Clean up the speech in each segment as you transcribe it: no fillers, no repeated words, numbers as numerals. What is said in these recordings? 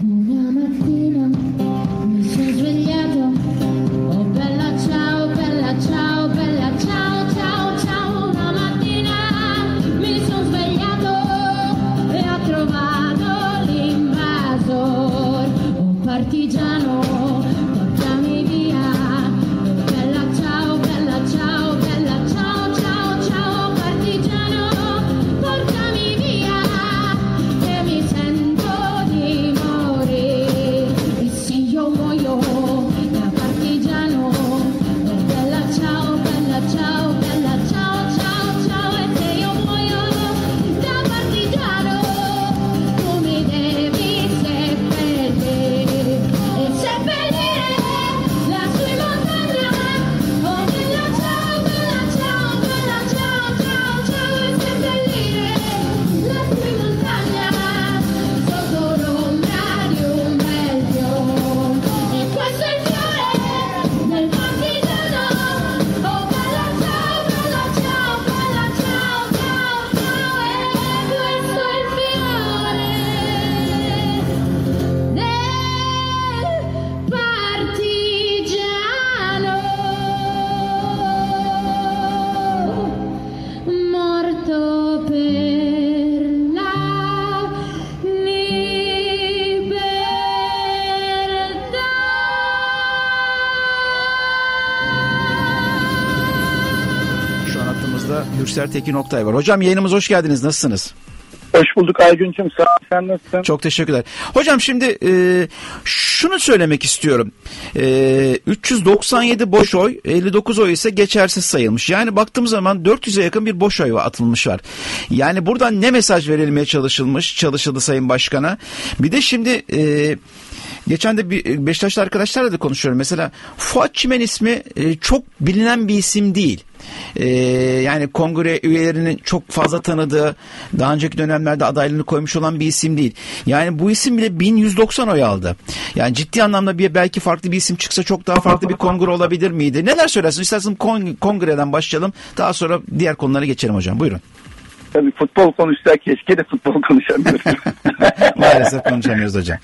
Una mattina mi sono svegliato, oh bella ciao, bella ciao, bella ciao, ciao, ciao. Una mattina mi sono svegliato e ho trovato l'invasor, un partigiano, portami via, oh bella ciao, bella ciao, bella ciao, ciao, ciao, partigiano, portami via, che mi sento di morire, e se io muoio da partigiano, oh bella ciao, bella ciao, bella ciao, ciao, ciao, e se io muoio da partigiano, tu mi devi seppellire, e seppellire lassù in montagna, oh bella ciao, bella ciao, bella ciao, ciao, ciao, e seppellire lassù in montagna, sotto l'ombra di un bel fiore, e questo è il fiore del partigiano, oh bella ciao, bella ciao, bella ciao, ciao, ciao, e questo è il fiore del partigiano morto per la libertà. Şu an hattımızda Mürsel Tekin Oktay var. Hocam yayınımıza hoş geldiniz. Nasılsınız? Hoş bulduk Aygün'cüm. Sağ ol. Sen nasılsın? Çok teşekkürler. Hocam şimdi şunu söylemek istiyorum. 397 boş oy, 59 oy ise geçersiz sayılmış. Yani baktığımız zaman 400'e yakın bir boş oy atılmış var. Yani buradan ne mesaj verilmeye çalışıldı Sayın Başkan'a? Bir de şimdi geçen de bir Beşiktaşlı arkadaşlarla da konuşuyorum. Mesela Fuat Çimen ismi çok bilinen bir isim değil. Yani kongre üyelerinin çok fazla tanıdığı, daha önceki dönemlerde adaylığını koymuş olan bir isim değil. Yani bu isim bile 1190 oy aldı. Yani ciddi anlamda belki farklı bir isim çıksa çok daha farklı bir kongre olabilir miydi? Neler söylersin? İstersen kongreden başlayalım. Daha sonra diğer konulara geçelim hocam. Buyurun. Tabii futbol konuşsak keşke de futbol konuşamıyoruz. Maalesef konuşamıyoruz hocam.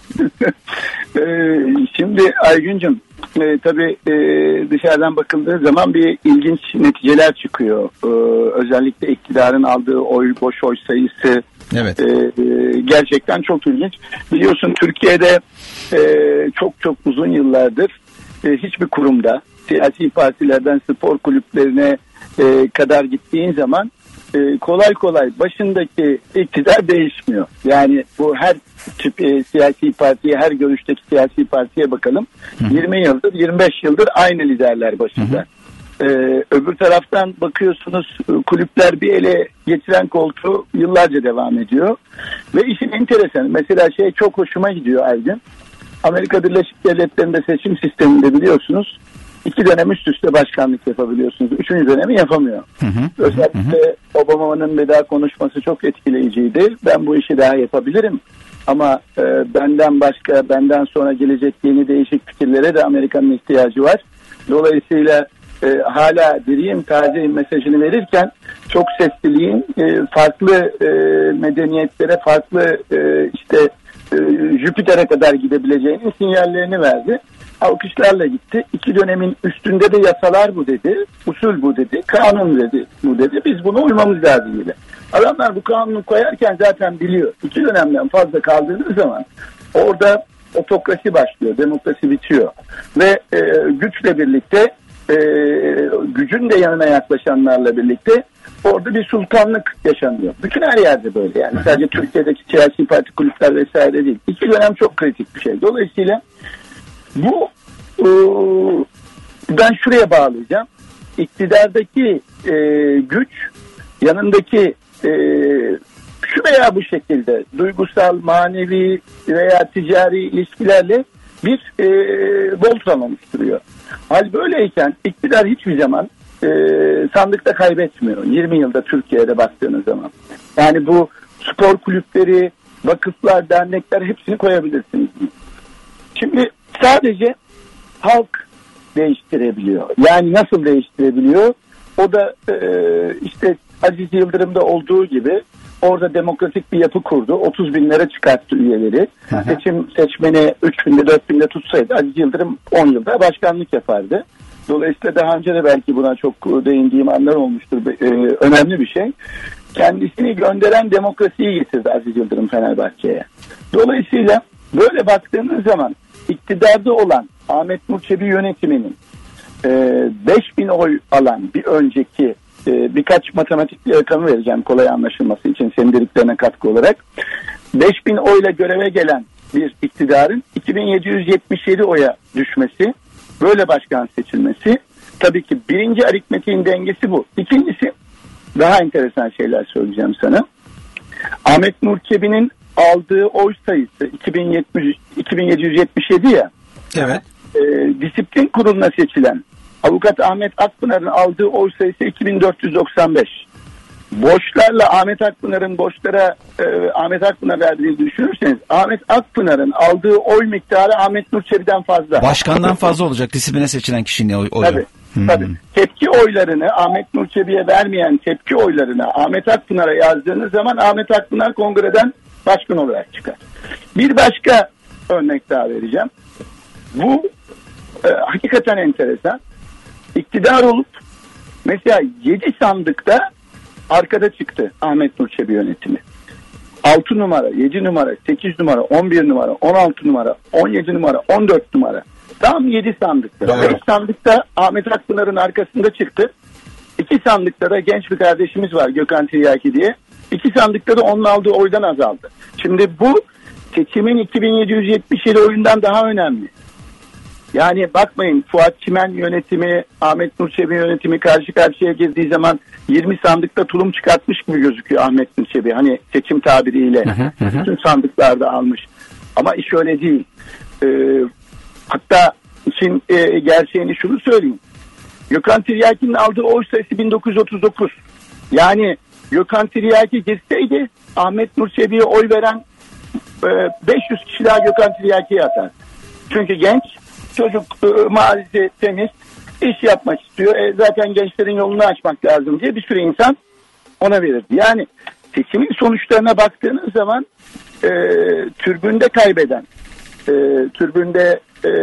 Şimdi Aygün'cüm tabii dışarıdan bakıldığı zaman bir ilginç neticeler çıkıyor. Özellikle iktidarın aldığı boş oy sayısı evet. Gerçekten çok ilginç. Biliyorsun Türkiye'de çok uzun yıllardır hiçbir kurumda siyasi partilerden spor kulüplerine kadar gittiğin zaman kolay başındaki iktidar değişmiyor. Yani bu her tip siyasi partiye, her görüşteki siyasi partiye bakalım. 20 yıldır, 25 yıldır aynı liderler başında. Öbür taraftan bakıyorsunuz kulüpler bir ele getiren koltuğu yıllarca devam ediyor. Ve işin enteresanı mesela çok hoşuma gidiyor Aydın. Amerika Birleşik Devletleri'nde seçim sisteminde biliyorsunuz 2 dönem üst üste başkanlık yapabiliyorsunuz. 3. dönemi yapamıyor. Özellikle Obama'nın veda konuşması çok etkileyiciydi. Ben bu işi daha yapabilirim. Ama benden sonra gelecek yeni değişik fikirlere de Amerika'nın ihtiyacı var. Dolayısıyla hala diriyim, tazeyim mesajını verirken çok sesliliğin farklı medeniyetlere, farklı Jüpiter'e kadar gidebileceğinin sinyallerini verdi. Alkışlarla gitti. 2 dönemin üstünde de yasalar bu dedi. Usul bu dedi. Kanun dedi. Bu dedi. Biz buna uymamız lazım dedi. Adamlar bu kanunu koyarken zaten biliyor. 2 dönemden fazla kaldığınız zaman orada otokrasi başlıyor. Demokrasi bitiyor. Ve güçle birlikte gücün de yanına yaklaşanlarla birlikte orada bir sultanlık yaşanıyor. Bütün her yerde böyle yani. Sadece Türkiye'deki siyasi parti kulüpler vesaire değil. 2 dönem çok kritik bir şey. Dolayısıyla bu ben şuraya bağlayacağım. İktidardaki güç yanındaki şu veya bu şekilde duygusal, manevi veya ticari ilişkilerle bir voltran oluşturuyor. Hal böyleyken iktidar hiçbir zaman sandıkta kaybetmiyor. 20 yılda Türkiye'de baktığınız zaman. Yani bu spor kulüpleri, vakıflar, dernekler hepsini koyabilirsiniz. Şimdi sadece halk değiştirebiliyor. Yani nasıl değiştirebiliyor? O da işte Aziz Yıldırım'da olduğu gibi orada demokratik bir yapı kurdu. 30 binlere çıkarttı üyeleri. Seçmeni 3 binde 4 binde tutsaydı Aziz Yıldırım 10 yılda başkanlık yapardı. Dolayısıyla daha önce de belki buna çok değindiğim anlar olmuştur. Önemli bir şey. Kendisini gönderen demokrasiyi getirdi Aziz Yıldırım Fenerbahçe'ye. Dolayısıyla böyle baktığınız zaman iktidarda olan Ahmet Nur Çebi yönetiminin 5000 oy alan bir önceki birkaç matematikli rakamı vereceğim kolay anlaşılması için senin dediklerine katkı olarak. 5000 oyla göreve gelen bir iktidarın 2777 oya düşmesi, böyle başkan seçilmesi, tabii ki birinci aritmetiğin dengesi bu. İkincisi, daha enteresan şeyler söyleyeceğim sana. Ahmet Nur Çebi'nin aldığı oy sayısı 2777 ya. Evet. Disiplin kuruluna seçilen Avukat Ahmet Akpınar'ın aldığı oy sayısı 2495. Borçlarla Ahmet Akpınar'ın borçlara Ahmet Akpınar verdiğini düşünürseniz Ahmet Akpınar'ın aldığı oy miktarı Ahmet Nur Çebi'den fazla. Başkandan fazla olacak disipline seçilen kişinin oyu. Tabii. Tabii. Tepki oylarını Ahmet Nur Çebi'ye vermeyen tepki oylarını Ahmet Akpınar'a yazdığınız zaman Ahmet Akpınar kongreden başkan olarak çıkar. Bir başka örnek daha vereceğim. Bu hakikaten enteresan. İktidar olup mesela 7 sandıkta arkada çıktı Ahmet Nur Çebi yönetimi. 6 numara, 7 numara, 8 numara, 11 numara, 16 numara, 17 numara, 14 numara. Tam 7 sandıkta. 5 sandıkta Ahmet Akpınar'ın arkasında çıktı. 2 sandıkta da genç bir kardeşimiz var Gökhan Tiryaki diye. 2 sandıkta da onun aldığı oydan azaldı. Şimdi bu seçimin 2777 oyundan daha önemli. Yani bakmayın Fuat Çimen yönetimi, Ahmet Nur Çebi yönetimi karşı karşıya girdiği zaman 20 sandıkta tulum çıkartmış gibi gözüküyor Ahmet Nur Çebi. Hani seçim tabiriyle bütün sandıklarda almış. Ama iş öyle değil. Hatta için gerçeğini şunu söyleyeyim. Gökhan Tiryaki'nin aldığı oy sayısı 1939. Yani Gökhan Tiryaki girseydi Ahmet Nur Çebi'ye oy veren 500 kişi daha Gökhan Tiryaki'ye atar. Çünkü genç, çocuk mahallesi temiz, iş yapmak istiyor. Zaten gençlerin yolunu açmak lazım diye bir sürü insan ona verirdi. Yani seçimin sonuçlarına baktığınız zaman türbünde kaybeden, türbünde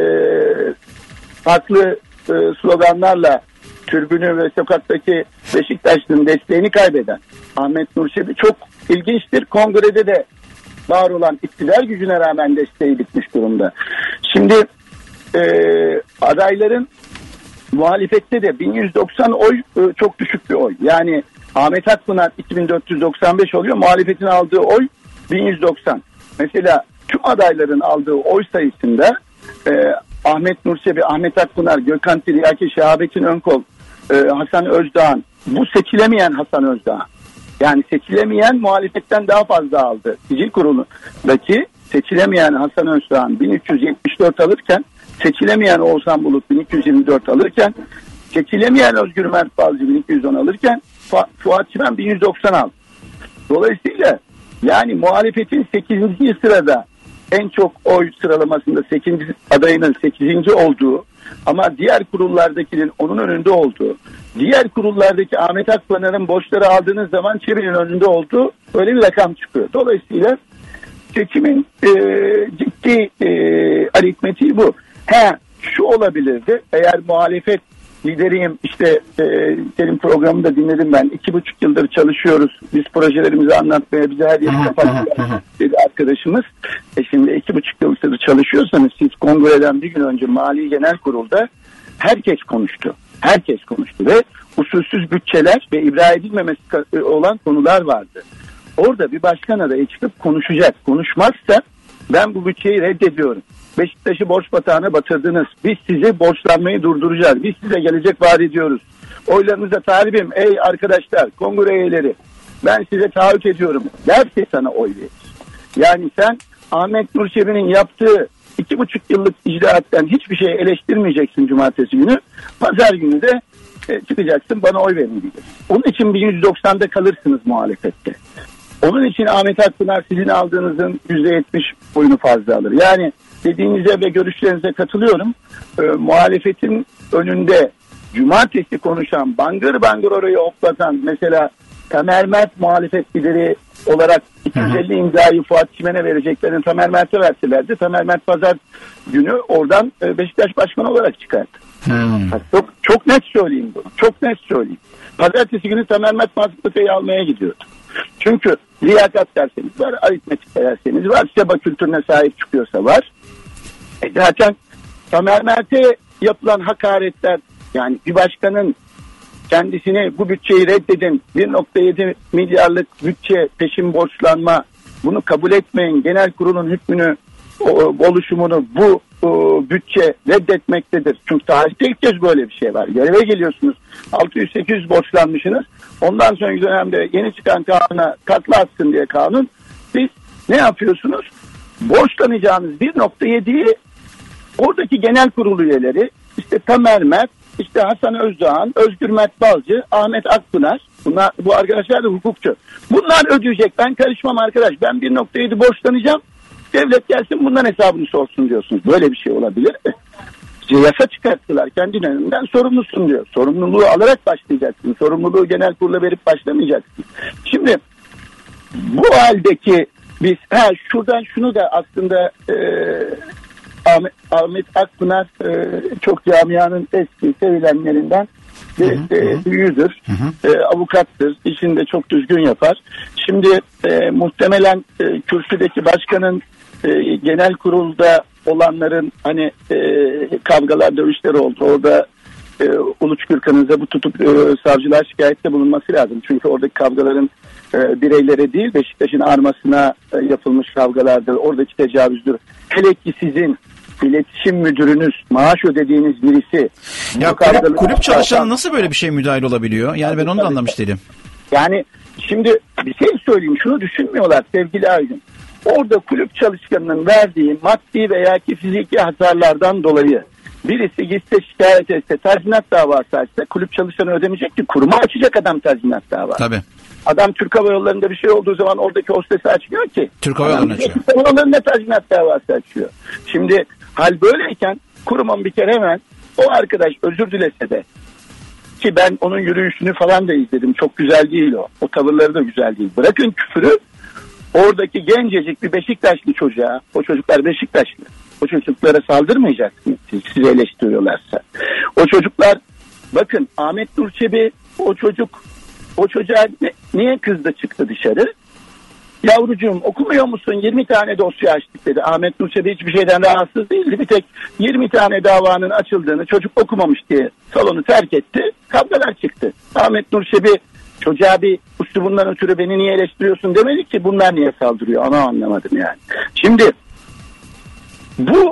farklı sloganlarla türbünü ve sokaktaki Beşiktaşlı'nın desteğini kaybeden Ahmet Nur Çebi çok ilginçtir. Kongrede de var olan iktidar gücüne rağmen desteği bitmiş durumda. Şimdi adayların muhalefette de 1190 oy çok düşük bir oy. Yani Ahmet Akpınar 2495 oluyor. Muhalefetin aldığı oy 1190. Mesela tüm adayların aldığı oy sayısında Ahmet Nur Çebi, Ahmet Akpınar, Gökhan Tiryaki, Şahabettin Önkol, Hasan Özdağ'ın, bu seçilemeyen Hasan Özdağ. Yani seçilemeyen muhalefetten daha fazla aldı. Sicil Kurulu'ndaki seçilemeyen Hasan Özdağ'ın 1374 alırken, seçilemeyen Oğuzhan Bulut 1224 alırken, seçilemeyen Özgür Mert Balcı 1210 alırken Fuat Çimen 1190 aldı. Dolayısıyla yani muhalefetin 8. sırada en çok oy sıralamasında 8. adayının 8. olduğu ama diğer kurullardakinin onun önünde olduğu, diğer kurullardaki Ahmet Akpınar'ın borçları aldığınız zaman Çebi'nin önünde olduğu böyle bir rakam çıkıyor. Dolayısıyla seçimin ciddi aritmetiği bu. Şu olabilirdi, eğer muhalefet lideriyim, işte senin programını da dinledim ben, 2,5 yıldır çalışıyoruz, biz projelerimizi anlatmaya, bize her yeri kapattılar dedi arkadaşımız. Şimdi 2,5 yıldır çalışıyorsanız siz kongreden bir gün önce Mali Genel Kurul'da herkes konuştu ve usulsüz bütçeler ve ibra edilmemesi olan konular vardı. Orada bir başkan adayı çıkıp konuşacak. Konuşmazsa ben bu bütçeyi reddediyorum. Beşiktaş'ı borç batağına batırdınız. Biz sizi borçlanmayı durduracağız. Biz size gelecek vaat ediyoruz. Oylarınıza talibim ey arkadaşlar, kongre üyeleri. Ben size taahhüt ediyorum. Derse sana oy verir. Yani sen Ahmet Nur Çebi'nin yaptığı 2,5 yıllık icraattan hiçbir şey eleştirmeyeceksin cumartesi günü. Pazar günü de çıkacaksın bana oy verin diyeceksin. Onun için 190'da kalırsınız muhalefette. Onun için Ahmet Akpınar sizin aldığınızın %70 oyunu fazla alır. Yani dediğinize ve görüşlerinize katılıyorum. Muhalefetin önünde cumartesi konuşan, bangır bangır orayı hoplatan, mesela Tamer Mert muhalefet lideri olarak 250 imzayı Fuat Çimen'e vereceklerini Tamer Mert'e verselerdi. Tamer Mert pazar günü oradan Beşiktaş Başkanı olarak çıkardı. Çok net söyleyeyim bunu. Çok net söyleyeyim. Pazartesi günü Tamer Mert Mazlum'u almaya gidiyordu. Çünkü liyakat derseniz var, aritmetik derseniz var, seba kültürüne sahip çıkıyorsa var. Zaten Tamer Mert'e yapılan hakaretler, yani bir başkanın kendisine bu bütçeyi reddedin, 1.7 milyarlık bütçe peşin borçlanma, bunu kabul etmeyin, genel kurulun hükmünü, oluşumunu bu bütçe reddetmektedir. Çünkü tarihte ilk kez böyle bir şey var. Göreve geliyorsunuz, 600-800 borçlanmışsınız. Ondan sonraki dönemde yeni çıkan kanuna takla atsın diye kanun. Siz ne yapıyorsunuz? Borçlanacağınız 1.7'yi oradaki genel kurulu üyeleri, işte Tamer Mert, işte Hasan Özdoğan, Özgür Mert Balcı, Ahmet Akpınar, bu arkadaşlar da hukukçu. Bunlar ödeyecek. Ben karışmam arkadaş. Ben 1.7 borçlanacağım. Devlet gelsin bundan hesabını sorsun diyorsunuz. Böyle bir şey olabilir mi? Yasa çıkarttılar. Kendi önünden sorumlusun diyor. Sorumluluğu alarak başlayacaksın. Sorumluluğu genel kurula verip başlamayacaksın. Şimdi bu haldeki biz şuradan şunu da aslında Ahmet Akpınar çok camianın eski sevilenlerinden büyüğüdür. Avukattır. İşini de çok düzgün yapar. Şimdi muhtemelen kürsüdeki başkanın genel kurulda olanların hani kavgalar, dövüşler oldu. Orada Uluç Gürkan'ın da bu tutup savcılar şikayette bulunması lazım. Çünkü oradaki kavgaların bireylere değil Beşiktaş'ın armasına yapılmış kavgalardır. Oradaki tecavüzdür. Hele ki sizin iletişim müdürünüz, maaş ödediğiniz birisi. Ya kulüp çalışanı nasıl böyle bir şey müdahil olabiliyor? Yani ben onu da anlamış değilim. Yani şimdi bir şey söyleyeyim. Şunu düşünmüyorlar sevgili Aydın. Orada kulüp çalışanının verdiği maddi veya ki fiziki hasarlardan dolayı birisi gitse şikayet etse, tazminat davası açsa kulüp çalışanı ödemeyecek ki, kuruma açacak adam tazminat davası. Tabii. Adam Türk Hava Yolları'nda bir şey olduğu zaman oradaki hostesi açmıyor ki. Türk Hava Yolları'nda açıyor. Türk Hava Yolları'nda tazminat davası açıyor. Şimdi hal böyleyken kurumun bir kere hemen o arkadaş özür dilese de, ki ben onun yürüyüşünü falan da izledim. Çok güzel değil o. O tavırları da güzel değil. Bırakın küfürü, oradaki gencecik bir Beşiktaşlı çocuğa, o çocuklar Beşiktaşlı, o çocuklara saldırmayacaksınız sizi eleştiriyorlarsa. O çocuklar, bakın Ahmet Nur Çebi, o çocuğa niye kızdı çıktı dışarı? Yavrucuğum okumuyor musun? 20 tane dosya açtık dedi. Ahmet Nur Çebi hiçbir şeyden rahatsız değildi. Bir tek 20 tane davanın açıldığını, çocuk okumamış diye salonu terk etti. Kavgalar çıktı. Ahmet Nur Çebi çocuğa bir üslubundan ötürü beni niye eleştiriyorsun demedi ki, bunlar niye saldırıyor, onu anlamadım yani. Şimdi bu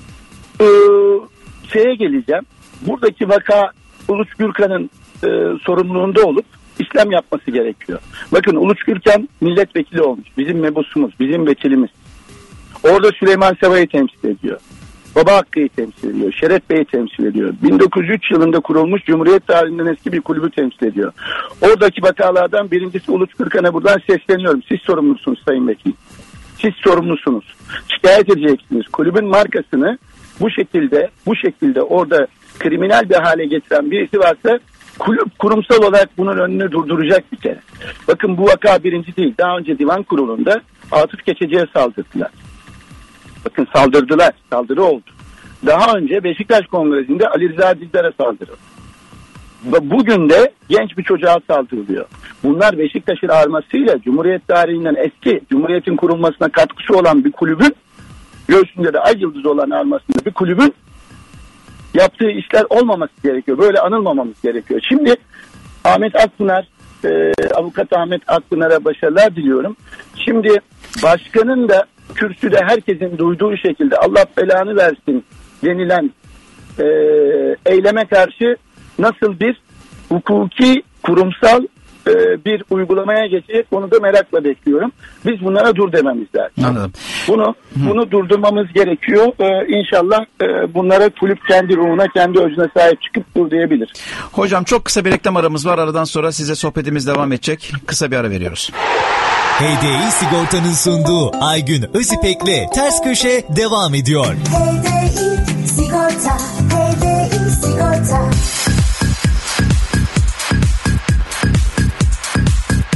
şeye geleceğim. Buradaki vaka Uluç Gürkan'ın sorumluluğunda olup işlem yapması gerekiyor. Bakın Uluç Gürkan milletvekili olmuş. Bizim mebusumuz, bizim vekilimiz. Orada Süleyman Seba'yı temsil ediyor. Baba Hakkı'yı temsil ediyor. Şeref Bey'i temsil ediyor. 1903 yılında kurulmuş Cumhuriyet tarihinden eski bir kulübü temsil ediyor. Oradaki vakalardan birincisi Uluç Gürkan'a buradan sesleniyorum. Siz sorumlusunuz Sayın Vekil. Siz sorumlusunuz. Şikayet edeceksiniz. Kulübün markasını bu şekilde orada kriminal bir hale getiren birisi varsa kulüp kurumsal olarak bunun önünü durduracak bir kere. Bakın bu vaka birinci değil. Daha önce divan kurulunda Atıf Keçeci'ye saldırdılar. Bakın saldırı oldu. Daha önce Beşiktaş Kongresi'nde Ali Rıza Dildar'a saldırıldı. Bugün de genç bir çocuğa saldırılıyor. Bunlar Beşiktaş'ın armasıyla Cumhuriyet tarihinden eski, Cumhuriyet'in kurulmasına katkısı olan bir kulübün, göğsünde de ay yıldızı olan armasında bir kulübün yaptığı işler olmaması gerekiyor. Böyle anılmamamız gerekiyor. Şimdi Ahmet Akpınar, avukat Ahmet Akpınar'a başarılar diliyorum. Şimdi başkanın da kürsüde herkesin duyduğu şekilde Allah belanı versin denilen eyleme karşı nasıl bir hukuki, kurumsal bir uygulamaya geçecek, onu da merakla bekliyorum. Biz bunlara dur dememiz lazım. Anladım. Bunu durdurmamız gerekiyor. İnşallah bunlara kulüp kendi ruhuna, kendi özüne sahip çıkıp dur diyebilir. Hocam çok kısa bir reklam aramız var. Aradan sonra size sohbetimiz devam edecek. Kısa bir ara veriyoruz. HDI Sigorta'nın sunduğu Aygün Özipek'le Ters Köşe devam ediyor. HDI Sigorta, HDI Sigorta.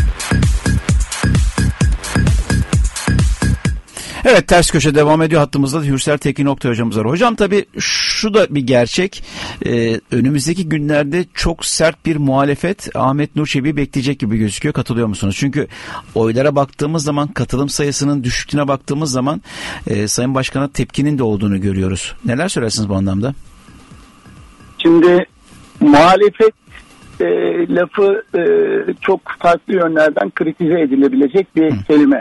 Evet, ters köşe devam ediyor. Hattımızda da Hürsel Tekin Oktay hocamız var. Hocam tabii şu da bir gerçek. Önümüzdeki günlerde çok sert bir muhalefet Ahmet Nur Çebi'yi bekleyecek gibi gözüküyor. Katılıyor musunuz? Çünkü oylara baktığımız zaman, katılım sayısının düştüğüne baktığımız zaman Sayın Başkan'a tepkinin de olduğunu görüyoruz. Neler söylersiniz bu anlamda? Şimdi muhalefet lafı çok farklı yönlerden kritize edilebilecek bir kelime.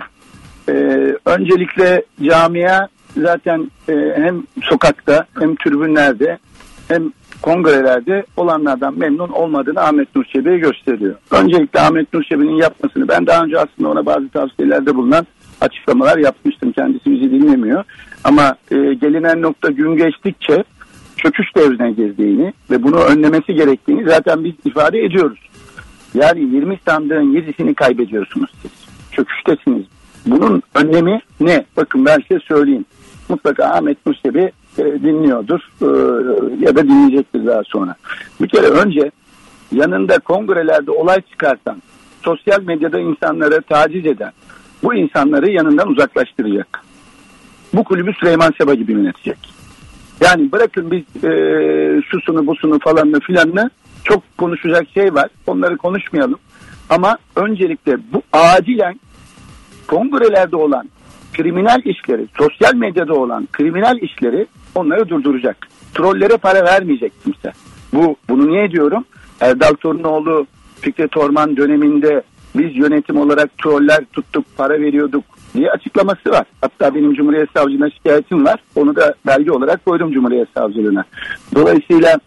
Öncelikle camia zaten hem sokakta hem tribünlerde hem kongrelerde olanlardan memnun olmadığını Ahmet Nur Çebi'ye gösteriyor. Öncelikle Ahmet Nur Çebi'nin yapmasını, ben daha önce aslında ona bazı tavsiyelerde bulunan açıklamalar yapmıştım. Kendisi bizi dinlemiyor. Ama gelinen nokta gün geçtikçe çöküş devrine girdiğini ve bunu önlemesi gerektiğini zaten biz ifade ediyoruz. Yani 20 sandığın 7'sini kaybediyorsunuz siz. Çöküştesiniz. Bunun önlemi ne? Bakın ben size söyleyeyim. Mutlaka Ahmet Nur Çebi dinliyordur ya da dinleyecektir daha sonra. Bir kere önce yanında kongrelerde olay çıkartan, sosyal medyada insanları taciz eden bu insanları yanından uzaklaştıracak. Bu kulübü Süleyman Seba gibi yönetecek. Yani bırakın biz şusunu busunu falanını filanını, çok konuşacak şey var. Onları konuşmayalım. Ama öncelikle bu acilen kongrelerde olan kriminal işleri, sosyal medyada olan kriminal işleri onları durduracak. Trollere para vermeyecek kimse. Bunu niye diyorum? Erdal Torunoğlu Fikret Orman döneminde biz yönetim olarak troller tuttuk, para veriyorduk diye açıklaması var. Hatta benim Cumhuriyet Savcılığına şikayetim var. Onu da belge olarak koydum Cumhuriyet Savcılığına. Dolayısıyla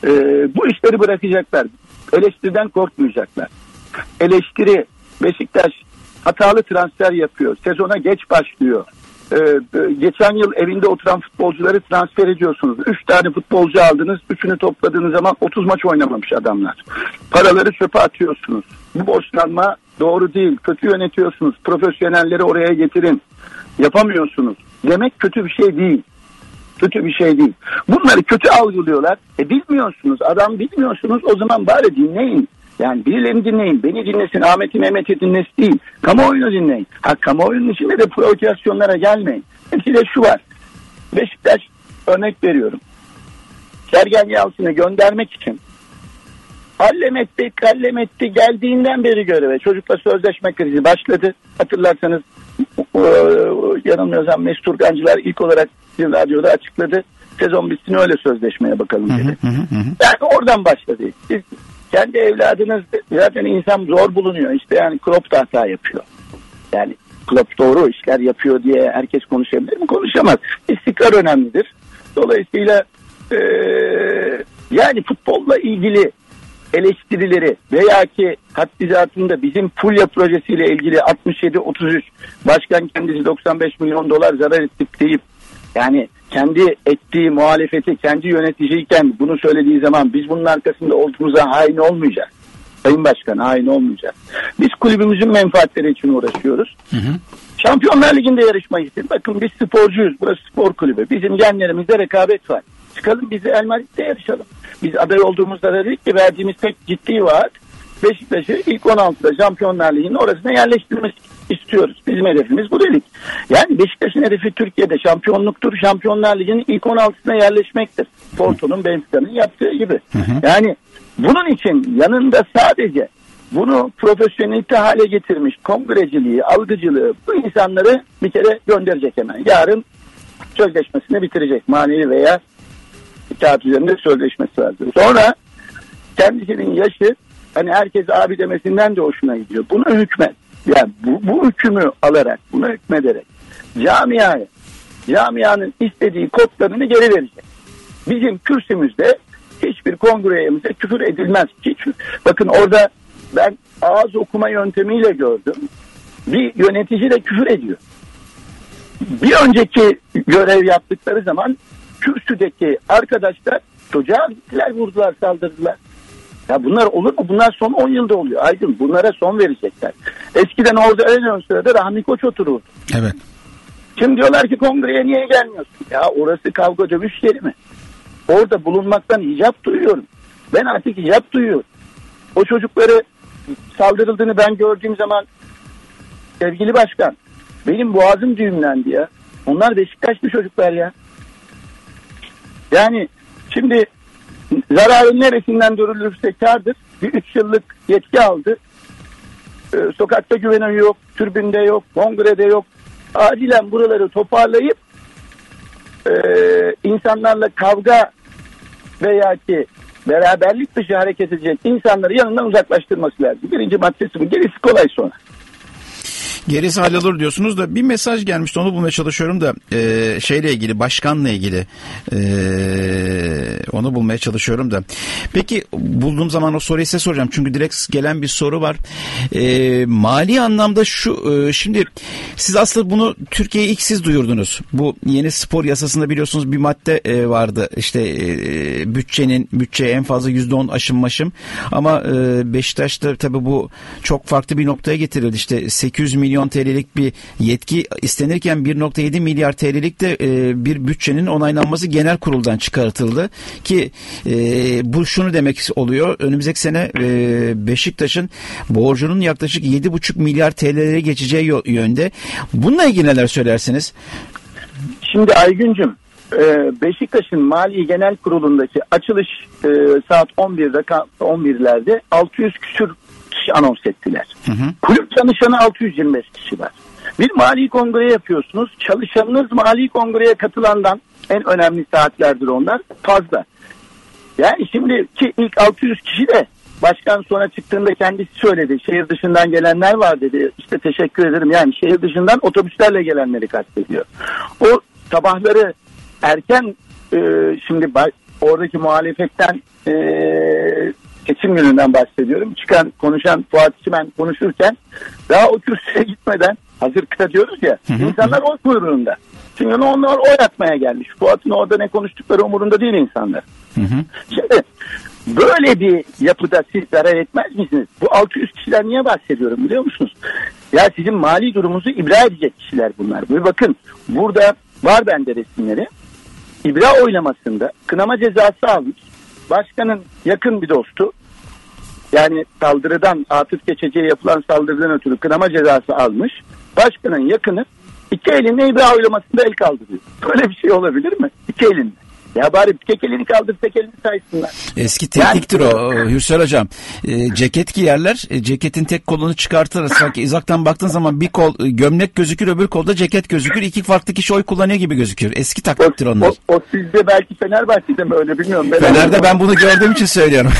bu işleri bırakacaklar. Eleştiriden korkmayacaklar. Eleştiri, Beşiktaş hatalı transfer yapıyor. Sezona geç başlıyor. Geçen yıl evinde oturan futbolcuları transfer ediyorsunuz. 3 tane futbolcu aldınız. 3'ünü topladığınız zaman 30 maç oynamamış adamlar. Paraları çöpe atıyorsunuz. Bu borçlanma doğru değil. Kötü yönetiyorsunuz. Profesyonelleri oraya getirin. Yapamıyorsunuz. Demek kötü bir şey değil. Kötü bir şey değil. Bunları kötü algılıyorlar. Bilmiyorsunuz. Adam bilmiyorsunuz. O zaman bari dinleyin. Yani birilerini dinleyin. Beni dinlesin. Ahmet'i Mehmet'i dinlesin değil. Kamuoyunu dinleyin. Kamuoyunun içinde de provokasyonlara gelmeyin. Hepsiyle şu var. Beşiktaş örnek veriyorum. Sergen Yalçın'ı göndermek için hallemetti geldiğinden beri göreve. Çocukla sözleşme krizi başladı. Hatırlarsanız yanılmıyorsam Mesut Turgancılar ilk olarak radyoda açıkladı. Sezon bitsin öyle sözleşmeye bakalım dedi. Yani oradan başladı. Siz kendi evladınız, zaten insan zor bulunuyor. İşte yani Klopp da hata yapıyor. Yani Klopp doğru işler yapıyor diye herkes konuşabilir mi? Konuşamaz. İstikrar önemlidir. Dolayısıyla yani futbolla ilgili eleştirileri veya ki haddizatında bizim Fulya projesiyle ilgili 67-33 başkan kendisi 95 milyon dolar zarar ettik deyip yani kendi ettiği muhalefeti kendi yöneticiyken bunu söylediği zaman biz bunun arkasında olduğumuza hain olmayacağız. Sayın Başkan hain olmayacağız. Biz kulübümüzün menfaatleri için uğraşıyoruz. Şampiyonlar Ligi'nde yarışmayı istedik. Bakın biz sporcuyuz. Burası spor kulübü. Bizim genlerimizde rekabet var. Çıkalım biz de El Madrid'de yarışalım. Biz aday olduğumuzda da dedik ki verdiğimiz pek ciddi vaat Beşiktaş'ı ilk 16'da Şampiyonlar Ligi'nin orasına yerleştirmek istiyoruz. Bizim hedefimiz bu dedik. Yani Beşiktaş'ın hedefi Türkiye'de şampiyonluktur. Şampiyonlar Ligi'nin ilk 16'sına yerleşmektir. Porto'nun, Benfica'nın yaptığı gibi. Yani bunun için yanında sadece bunu profesyonelite hale getirmiş kongreciliği, algıcılığı bu insanları bir kere gönderecek hemen. Yarın sözleşmesini bitirecek. Manevi veya kağıt üzerinde sözleşmesi vardır. Sonra kendisinin yaşı hani herkes abi demesinden de hoşuna gidiyor. Buna hükmet. Yani bu hükmü alarak, buna hükmederek camianın istediği kodlarını geri verecek. Bizim kürsümüzde hiçbir kongre üyemize küfür edilmez. Bakın orada ben ağız okuma yöntemiyle gördüm. Bir yönetici de küfür ediyor. Bir önceki görev yaptıkları zaman kürsüdeki arkadaşlar çocuğa gittiler, vurdular, saldırdılar. Ya bunlar olur mu? Bunlar son 10 yılda oluyor. Aydın bunlara son verecekler. Eskiden orada en ön sırada Rahmi Koç otururdu. Evet. Şimdi diyorlar ki kongreye niye gelmiyorsun? Ya orası kavga dövüş yeri mi? Orada bulunmaktan icap duyuyorum. Ben artık icap duyuyorum. O çocukları saldırıldığını ben gördüğüm zaman sevgili başkan benim boğazım düğümlendi ya. Onlar Beşiktaşlı çocuklar ya. Yani şimdi zararın neresinden görülürse kârdır. Bir 3 yıllık yetki aldı. Sokakta güvenen yok, tribünde yok, kongrede yok. Acilen buraları toparlayıp insanlarla kavga veya ki beraberlik dışı hareket edecek insanları yanından uzaklaştırması lazım. Birinci maddesi bu. Gerisi kolay sonra. Gerisi hallolur diyorsunuz da bir mesaj gelmişti, onu bulmaya çalışıyorum da şeyle ilgili, başkanla ilgili onu bulmaya çalışıyorum da. Peki bulduğum zaman o soruyu size soracağım çünkü direkt gelen bir soru var. Mali anlamda şimdi siz aslında bunu Türkiye'ye ilk siz duyurdunuz. Bu yeni spor yasasında biliyorsunuz bir madde vardı işte bütçeye en fazla %10 aşım ama Beşiktaş'ta tabii bu çok farklı bir noktaya getirildi. İşte 800 milyon TL'lik bir yetki istenirken 1.7 milyar TL'lik de bir bütçenin onaylanması genel kuruldan çıkartıldı ki bu şunu demek oluyor. Önümüzdeki sene Beşiktaş'ın borcunun yaklaşık 7.5 milyar TL'lere geçeceği yönde. Bununla ilgili neler söylersiniz? Şimdi Aygüncüm, Beşiktaş'ın Mali Genel Kurulu'ndaki açılış saat 11'lerde 600 küsür kişi anons ettiler. Hı hı. Kulüp çalışanı 625 kişi var. Bir mali kongre yapıyorsunuz. Çalışanınız mali kongreye katılandan, en önemli saatlerdir onlar, fazla. Yani şimdi ki ilk 600 kişi de başkan sonra çıktığında kendisi söyledi. Şehir dışından gelenler var dedi. İşte teşekkür ederim. Yani şehir dışından otobüslerle gelenleri kastediyor. O sabahları erken şimdi oradaki muhalefetten seçim gününden bahsediyorum. Konuşan Fuat Çimen konuşurken daha o kürsüye gitmeden hazır kıta diyoruz ya, insanlar oy kuyruğunda. Çünkü onlar oy atmaya gelmiş. Fuat'ın orada ne konuştukları umurunda değil insanlar. Şimdi böyle bir yapıda siz zarar etmez misiniz? Bu 600 kişiler niye bahsediyorum biliyor musunuz? Ya sizin mali durumunuzu ibra edecek kişiler bunlar. Bir bakın burada var bende resimleri. İbra oylamasında kınama cezası almış. Başkanın yakın bir dostu, yani saldırıdan, Atıf Geçece'ye yapılan saldırıdan ötürü kınama cezası almış. Başkanın yakını iki elinle ibra oylamasında el kaldırıyor. Böyle bir şey olabilir mi? İki elinle. Ya bari tek elini kaldır, tek elini saysınlar. Eski tekniktir yani, o Hürsel Hocam. Ceket giyerler, ceketin tek kolunu çıkartırlar. Sanki uzaktan baktığın zaman bir kol gömlek gözükür, öbür kolda ceket gözükür. İki farklı kişi oy kullanıyor gibi gözüküyor. Eski taktiktir onlar. O sizde belki Fenerbahçe'de mi öyle bilmiyorum. Fener'de ben bunu gördüğüm için söylüyorum.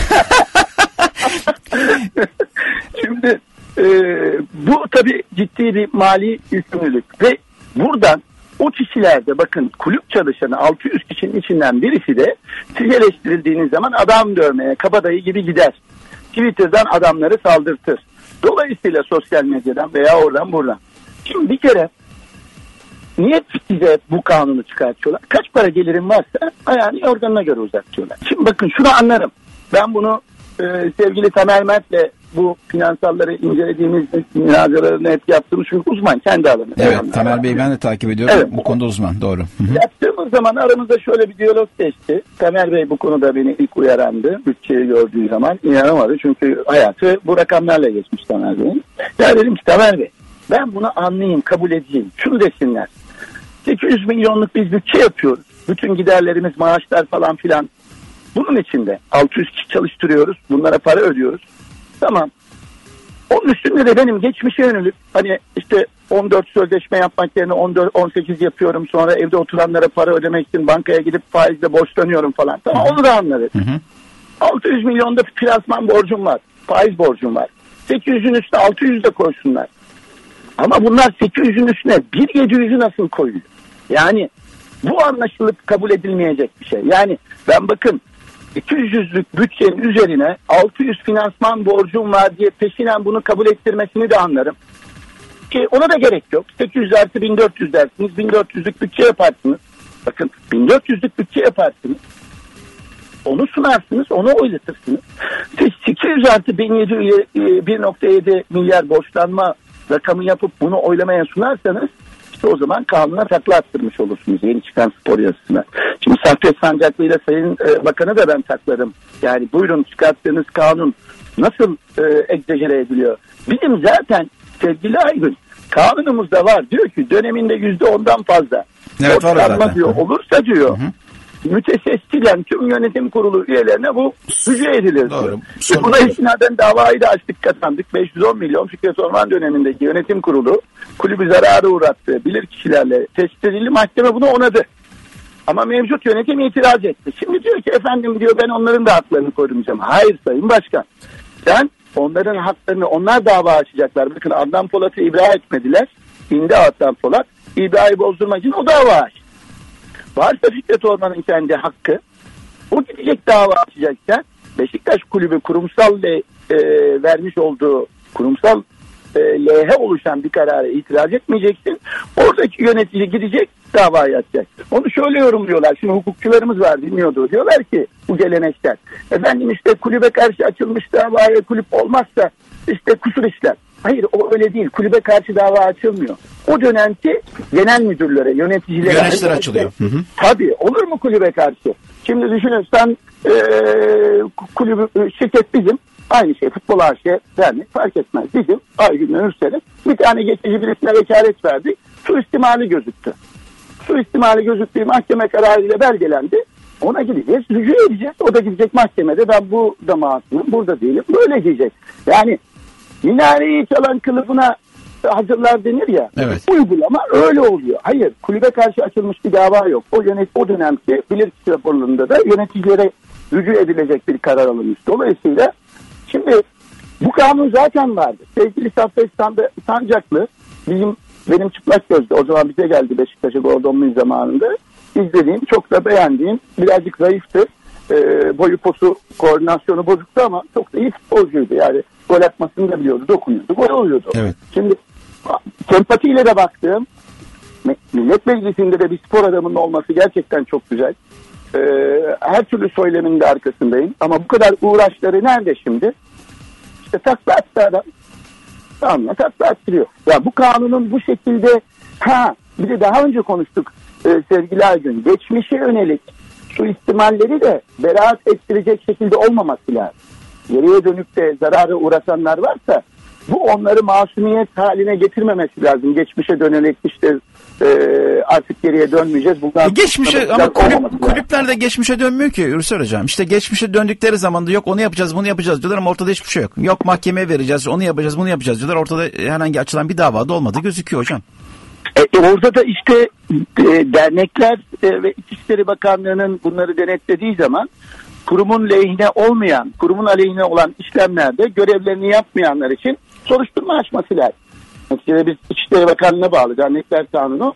Şimdi bu tabii ciddi bir mali yükümlülük ve buradan o kişilerde bakın kulüp çalışanı 600 kişinin içinden birisi de siz eleştirildiğiniz zaman adam dövmeye, kabadayı gibi gider. Twitter'dan adamları saldırtır. Dolayısıyla sosyal medyadan veya oradan buradan. Şimdi bir kere niye size bu kanunu çıkartıyorlar? Kaç para gelirin varsa ayağını organına göre uzatıyorlar. Şimdi bakın şunu anlarım. Ben bunu sevgili Tamer Mert'le bu finansalları incelediğimiz münazaralarını hep yaptığımız çünkü uzman kendi alanı. Evet, Tamer Bey ben de takip ediyorum. Evet. Bu konuda uzman, doğru. Yaptığımız zaman aramızda şöyle bir diyalog geçti. Tamer Bey bu konuda beni ilk uyarandı. Bütçeyi gördüğü zaman inanamadı. Çünkü hayatı bu rakamlarla geçmiş Tamer Bey'in. Ya dedim ki Tamer Bey ben bunu anlayayım, kabul edeyim. Şunu desinler. 800 milyonluk biz bütçe yapıyoruz. Bütün giderlerimiz, maaşlar falan filan. Bunun içinde 600 kişi çalıştırıyoruz. Bunlara para ödüyoruz. Tamam. Onun üstünde de benim geçmişe yönelik hani işte 14 sözleşme yapmak yerine 18 yapıyorum. Sonra evde oturanlara para ödemek için bankaya gidip faizle borçlanıyorum falan. Tamam, onu da anladık. 600 milyonda finansman borcum var. Faiz borcum var. 800'ün üstüne 600 de koysunlar. Ama bunlar 800'ün üstüne 1.700'ü nasıl koyuyor? Yani bu anlaşılıp kabul edilmeyecek bir şey. Yani ben bakın 200'lük bütçenin üzerine 600 finansman borcum var diye peşinen bunu kabul ettirmesini de anlarım. Ki ona da gerek yok. 800 artı 1400 dersiniz. 1400'lük bütçe yaparsınız. Bakın 1400'lük bütçe yaparsınız. Onu sunarsınız. Onu oylatırsınız. Siz 800 artı 1.7 milyar borçlanma rakamı yapıp bunu oylamaya sunarsanız İşte o zaman kanuna takla attırmış olursunuz yeni çıkan spor yasasına. Şimdi Saffet Sancaklı ile Sayın Bakanı da ben takladım. Yani buyurun çıkarttığınız kanun nasıl egzajere ediliyor? Bizim zaten sevgili Aygün kanunumuzda var. Diyor ki döneminde %10'dan fazla Evet, var zaten. Diyor, olursa diyor. Mütesessilen tüm yönetim kurulu üyelerine bu hücre edilir. Doğru. Buna istinaden davayı da açtık, kazandık. 510 milyon Fikret Orman dönemindeki yönetim kurulu kulübü zarara uğrattı. Bilirkişilerle tespit edildi. Mahkeme bunu onadı. Ama mevcut yönetim itiraz etti. Şimdi diyor ki efendim diyor ben onların da haklarını koruyacağım. Hayır Sayın Başkan. Sen onların haklarını, onlar dava açacaklar. Bakın Adnan Polat'ı ibra etmediler. İndi Adnan Polat. İbra'yı bozdurmak için o dava açtı. Varsa Fikret Orman'ın kendi hakkı, o gidecek dava açacakken Beşiktaş Kulübü kurumsal vermiş olduğu kurumsal lehine oluşan bir karara itiraz etmeyeceksin. Oradaki yönetici gidecek davayı açacak. Onu şöyle yorumluyorlar. Şimdi hukukçularımız var, bilmiyordu. Diyorlar ki bu gelenekler. Efendim işte kulübe karşı açılmış davaya kulüp olmazsa işte kusur işler. Hayır, o öyle değil. Kulübe karşı dava açılmıyor. O dönemki genel müdürlere, yöneticilere... Yöneticiler açılıyor. Tabii. Olur mu kulübe karşı? Şimdi düşünün sen kulübü, şirket bizim. Aynı şey. Futbol AŞ vermek fark etmez. Bizim Aygün Ürsel'e bir tane geçici birisine vekalet verdik. Suistimali gözüktü. Suistimali gözüktüğü mahkeme kararıyla belgelendi. Ona gideceğiz, rücu edeceğiz. O da gidecek mahkemede ben bu da masumum, burada değilim. Böyle diyecek. Yani minareyi çalan kılıfına hazırlar denir ya. Evet. Uygulama öyle oluyor. Hayır, kulübe karşı açılmış bir dava yok. O dönemki bilirkişi raporlarında da yöneticilere rücu edilecek bir karar alınmış. Dolayısıyla şimdi bu kanun zaten vardı. Sevgili Saffet Sancaklı benim çıplak gözle o zaman bize geldi Beşiktaş'a Gordon zamanında. İzlediğim, çok da beğendiğim, birazcık zayıftı. Boyu posu koordinasyonu bozuktu ama çok da iyi futbolcuydu. Yani gol atmasını da biliyordu, dokunuyordu, gol oluyordu. Evet. Şimdi sempatiyle de baktığım, Millet Meclisi'nde de bir spor adamının olması gerçekten çok güzel. Her türlü söylemin de arkasındayım. Ama bu kadar uğraşları nerede şimdi? İşte takla attı adam. Tamam, takla attırıyor. Ya bu kanunun bu şekilde bir de daha önce konuştuk sevgili Aygün. Geçmişe yönelik şu ihtimalleri de beraat ettirecek şekilde olmaması lazım. Geriye dönüp de zarara uğratanlar varsa bu onları masumiyet haline getirmemesi lazım. Geçmişe dönelik işte artık geriye dönmeyeceğiz. Geçmişe ama kulüpler de geçmişe dönmüyor ki Ürsel Hocam. İşte geçmişe döndükleri zaman da yok onu yapacağız bunu yapacağız diyorlar ama ortada hiçbir şey yok. Yok mahkemeye vereceğiz onu yapacağız bunu yapacağız diyorlar. Ortada herhangi açılan bir davada olmadığı gözüküyor hocam. Orada da işte dernekler ve İçişleri Bakanlığı'nın bunları denetlediği zaman kurumun lehine olmayan, kurumun aleyhine olan işlemlerde görevlerini yapmayanlar için soruşturma açması lazım. Mesela biz İçişleri Bakanlığı'na bağlı dernekler kanunu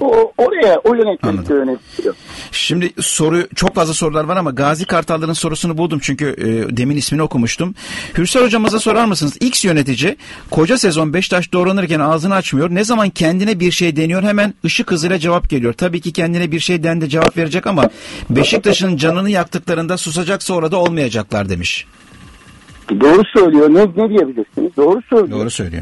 o yönetmelikte yönetiliyor. Şimdi çok fazla sorular var ama Gazi Kartal'ların sorusunu buldum çünkü demin ismini okumuştum. Hürsel hocamıza sorar mısınız? X yönetici koca sezon Beşiktaş doğranırken ağzını açmıyor. Ne zaman kendine bir şey deniyor hemen ışık hızıyla cevap geliyor. Tabii ki kendine bir şey dendi cevap verecek ama Beşiktaş'ın canını yaktıklarında susacaksa orada olmayacaklar demiş. Doğru söylüyor. Ne diyebilirsiniz? Doğru söylüyor. Doğru söylüyor.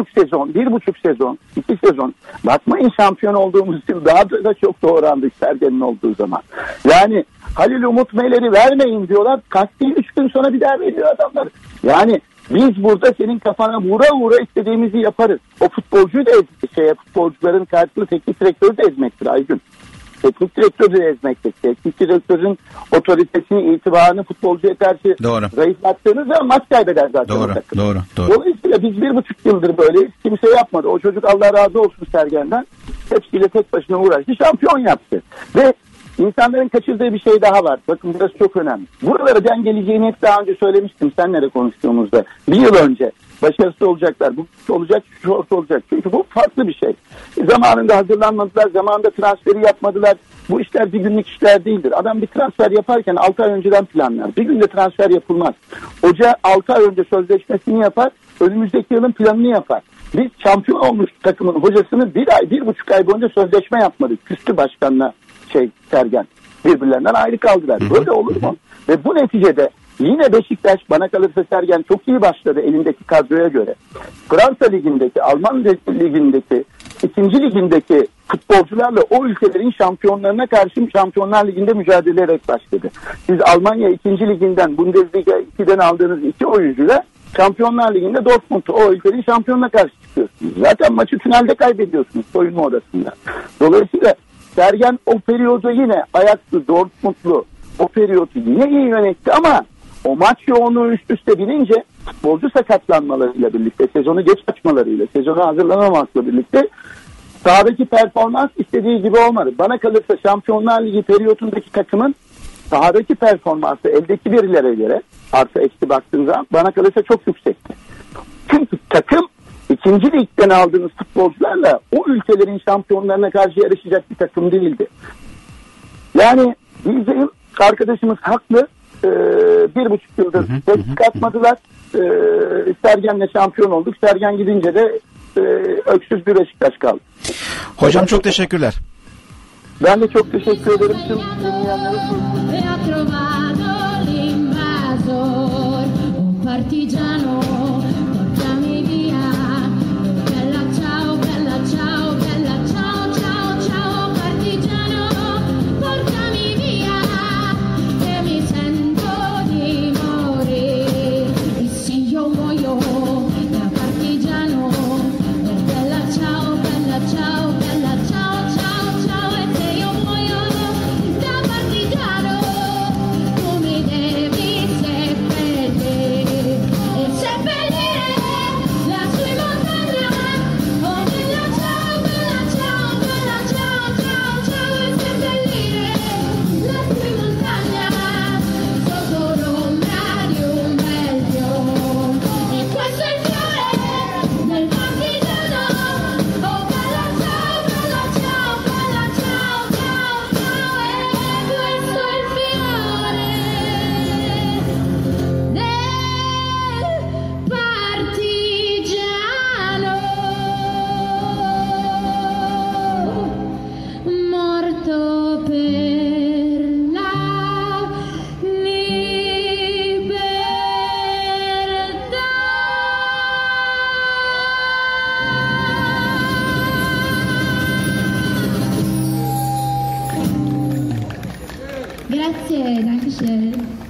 1,5 sezon, 2 sezon. Bakmayın şampiyon olduğumuz yıl daha da çok doğrandık Sergen'in olduğu zaman. Yani Halil Umut Meler'i vermeyin diyorlar. Kasti 3 gün sonra bir daha veriyor adamlar. Yani biz burada senin kafana vura istediğimizi yaparız. O futbolcuyu da futbolcuların karşılığı teknik direktörü de ezmektir Aygün. Teknik direktörü de ezmektir. Teknik direktörün otoritesini, itibarını futbolcuya karşı zayıflattığınız zaman maç kaybeder zaten. Doğru. Dolayısıyla biz 1,5 yıldır böyle kimse yapmadı. O çocuk Allah razı olsun Sergen'den. Hepsiyle tek başına uğraştı. Şampiyon yaptı. Ve insanların kaçırdığı bir şey daha var. Bakın burası çok önemli. Buralara ben geleceğini hep daha önce söylemiştim. Seninle konuştuğumuzda. Bir yıl önce. Başarısız olacaklar. Bu olacak, şu olacak. Çünkü bu farklı bir şey. Zamanında hazırlanmadılar. Zamanında transferi yapmadılar. Bu işler bir günlük işler değildir. Adam bir transfer yaparken 6 ay önceden planlar. Bir günde transfer yapılmaz. Hoca 6 ay önce sözleşmesini yapar. Önümüzdeki yılın planını yapar. Biz şampiyon olmuş takımın hocasını 1,5 ay boyunca sözleşme yapmadık. Küstü başkanla Sergen. Birbirlerinden ayrı kaldılar. Böyle olur mu? Ve bu neticede yine Beşiktaş bana kalırsa Sergen çok iyi başladı elindeki kadroya göre. Fransa Ligi'ndeki, Alman Ligi'ndeki, 2. Ligindeki futbolcularla o ülkelerin şampiyonlarına karşı Şampiyonlar Ligi'nde mücadele ederek başladı. Siz Almanya 2. Liginden, Bundesliga 2'den aldığınız 2 oyuncuyla Şampiyonlar Ligi'nde Dortmund'u o ülkenin şampiyonuna karşı çıkıyorsunuz. Zaten maçı finalde kaybediyorsunuz soyunma odasında. Dolayısıyla Sergen o periyodu yine Ajax'lı, Dortmund'lu o periyodu yine iyi yönetti ama o maç yoğunluğu üst üste binince futbolcu sakatlanmalarıyla birlikte, sezonu geç açmalarıyla, sezona hazırlanamamakla birlikte sahadaki performans istediği gibi olmadı. Bana kalırsa Şampiyonlar Ligi periyotundaki takımın sahadaki performansı eldeki verilere göre artı eksi baktığınız zaman bana kalırsa çok yüksekti. Çünkü takım ikinci ligden aldığınız futbolcularla o ülkelerin şampiyonlarına karşı yarışacak bir takım değildi. Yani diyeceğim arkadaşımız haklı. 1,5 yıldır ses çıkartmadılar. Sergen'le şampiyon olduk. Sergen gidince de öksüz bir Beşiktaş kaldı. Hocam çok teşekkürler. Ben de çok teşekkür ederim. Tüm dinleyenlere. Partigiano, portami via, bella ciao, bella ciao, bella ciao, ciao, ciao, partigiano, portami via, che mi sento di morire, e se io muoio da partigiano, bella ciao, bella ciao, bella ciao, ciao, ciao, e se io muoio da partigiano, tu mi devi seppellire. Seppellire lassù in montagna, oh bella ciao, bella ciao, bella ciao, ciao, ciao, e seppellire lassù in montagna, sotto l'ombra di un bel fiore, e questo è il fiore del partigiano, oh bella ciao, bella ciao, bella ciao, ciao, ciao, e questo è il fiore del partigiano morto per la libertà. Grazie, danke schön.